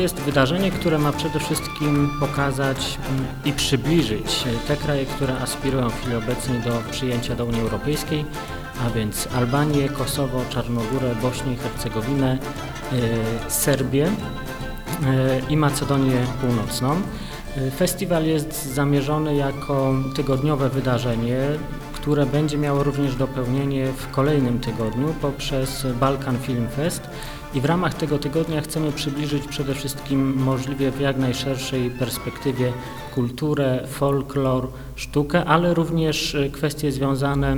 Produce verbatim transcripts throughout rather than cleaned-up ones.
jest wydarzenie, które ma przede wszystkim pokazać i przybliżyć te kraje, które aspirują w chwili obecnej do przyjęcia do Unii Europejskiej, a więc Albanię, Kosowo, Czarnogórę, Bośnię i Hercegowinę, Serbię i Macedonię Północną. Festiwal jest zamierzony jako tygodniowe wydarzenie, które będzie miało również dopełnienie w kolejnym tygodniu poprzez Balkan Film Fest i w ramach tego tygodnia chcemy przybliżyć przede wszystkim możliwie w jak najszerszej perspektywie kulturę, folklor, sztukę, ale również kwestie związane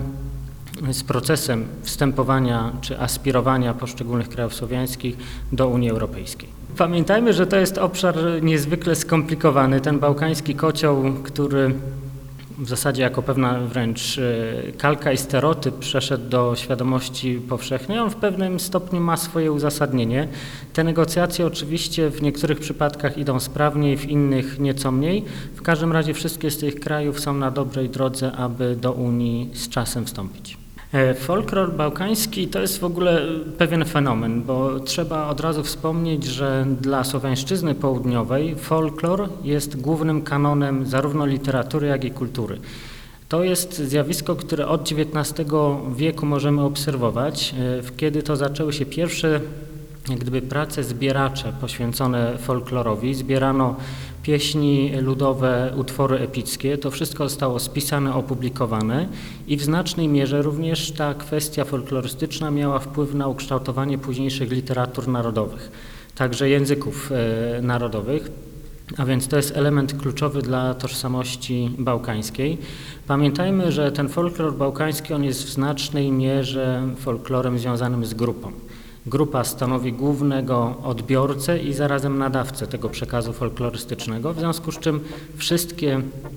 z procesem wstępowania czy aspirowania poszczególnych krajów słowiańskich do Unii Europejskiej. Pamiętajmy, że to jest obszar niezwykle skomplikowany. Ten bałkański kocioł, który w zasadzie jako pewna wręcz kalka i stereotyp przeszedł do świadomości powszechnej, on w pewnym stopniu ma swoje uzasadnienie. Te negocjacje oczywiście w niektórych przypadkach idą sprawniej, w innych nieco mniej. W każdym razie wszystkie z tych krajów są na dobrej drodze, aby do Unii z czasem wstąpić. Folklor bałkański to jest w ogóle pewien fenomen, bo trzeba od razu wspomnieć, że dla Słowiańszczyzny Południowej folklor jest głównym kanonem zarówno literatury, jak i kultury. To jest zjawisko, które od dziewiętnastego wieku możemy obserwować, kiedy to zaczęły się pierwsze jak gdyby prace zbieracze poświęcone folklorowi. Zbierano pieśni ludowe, utwory epickie. To wszystko zostało spisane, opublikowane i w znacznej mierze również ta kwestia folklorystyczna miała wpływ na ukształtowanie późniejszych literatur narodowych, także języków e, narodowych. A więc to jest element kluczowy dla tożsamości bałkańskiej. Pamiętajmy, że ten folklor bałkański on jest w znacznej mierze folklorem związanym z grupą. Grupa stanowi głównego odbiorcę i zarazem nadawcę tego przekazu folklorystycznego, w związku z czym wszystkie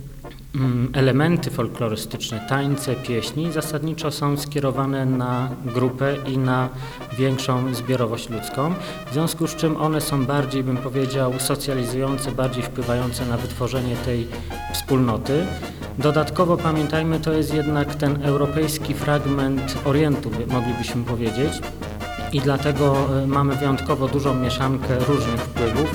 elementy folklorystyczne, tańce, pieśni zasadniczo są skierowane na grupę i na większą zbiorowość ludzką, w związku z czym one są bardziej, bym powiedział, socjalizujące, bardziej wpływające na wytworzenie tej wspólnoty. Dodatkowo pamiętajmy, to jest jednak ten europejski fragment Orientu, moglibyśmy powiedzieć, i dlatego mamy wyjątkowo dużą mieszankę różnych wpływów.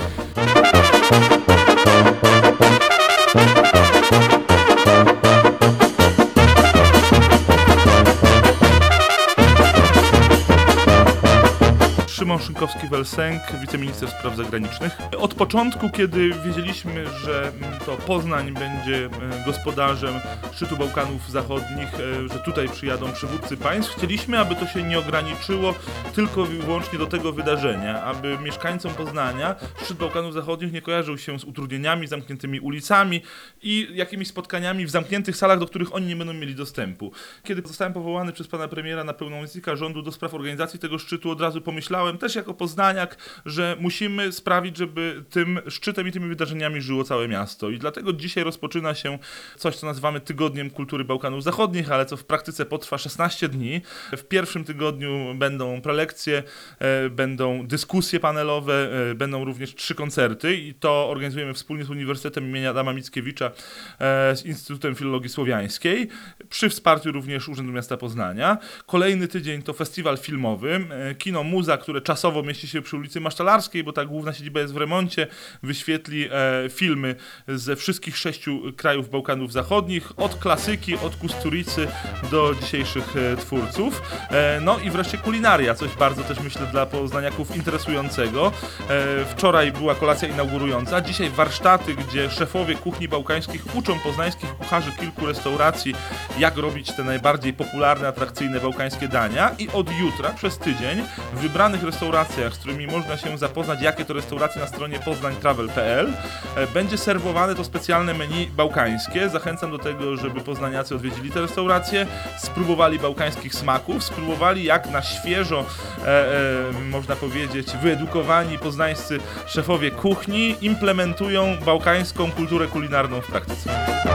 Szymon Szynkowski-Welsenk, wiceminister spraw zagranicznych. Od początku, kiedy wiedzieliśmy, że to Poznań będzie gospodarzem szczytu Bałkanów Zachodnich, że tutaj przyjadą przywódcy państw, chcieliśmy, aby to się nie ograniczyło tylko i wyłącznie do tego wydarzenia, aby mieszkańcom Poznania szczyt Bałkanów Zachodnich nie kojarzył się z utrudnieniami, zamkniętymi ulicami i jakimiś spotkaniami w zamkniętych salach, do których oni nie będą mieli dostępu. Kiedy zostałem powołany przez pana premiera na pełnomocnika rządu do spraw organizacji tego szczytu, od razu pomyślałem, też jako poznaniak, że musimy sprawić, żeby tym szczytem i tymi wydarzeniami żyło całe miasto. I dlatego dzisiaj rozpoczyna się coś, co nazywamy Tygodniem Kultury Bałkanów Zachodnich, ale co w praktyce potrwa szesnaście dni. W pierwszym tygodniu będą prelekcje, e, będą dyskusje panelowe, e, będą również trzy koncerty i to organizujemy wspólnie z Uniwersytetem imienia Adama Mickiewicza, e, z Instytutem Filologii Słowiańskiej, przy wsparciu również Urzędu Miasta Poznania. Kolejny tydzień to festiwal filmowy, e, Kino Muza, które czasowo mieści się przy ulicy Masztalarskiej, bo ta główna siedziba jest w remoncie, wyświetli e, filmy ze wszystkich sześciu krajów Bałkanów Zachodnich, od klasyki, od Kusturicy do dzisiejszych e, twórców. E, no i wreszcie kulinaria, coś bardzo też myślę dla poznaniaków interesującego. E, wczoraj była kolacja inaugurująca, dzisiaj warsztaty, gdzie szefowie kuchni bałkańskich uczą poznańskich kucharzy kilku restauracji, jak robić te najbardziej popularne, atrakcyjne bałkańskie dania i od jutra przez tydzień w wybranych restauracjach, z którymi można się zapoznać, jakie to restauracje na stronie poznań travel kropka p l, będzie serwowane to specjalne menu bałkańskie. Zachęcam do tego, żeby poznaniacy odwiedzili te restauracje, spróbowali bałkańskich smaków, spróbowali jak na świeżo, e, e, można powiedzieć, wyedukowani poznańscy szefowie kuchni implementują bałkańską kulturę kulinarną w praktyce.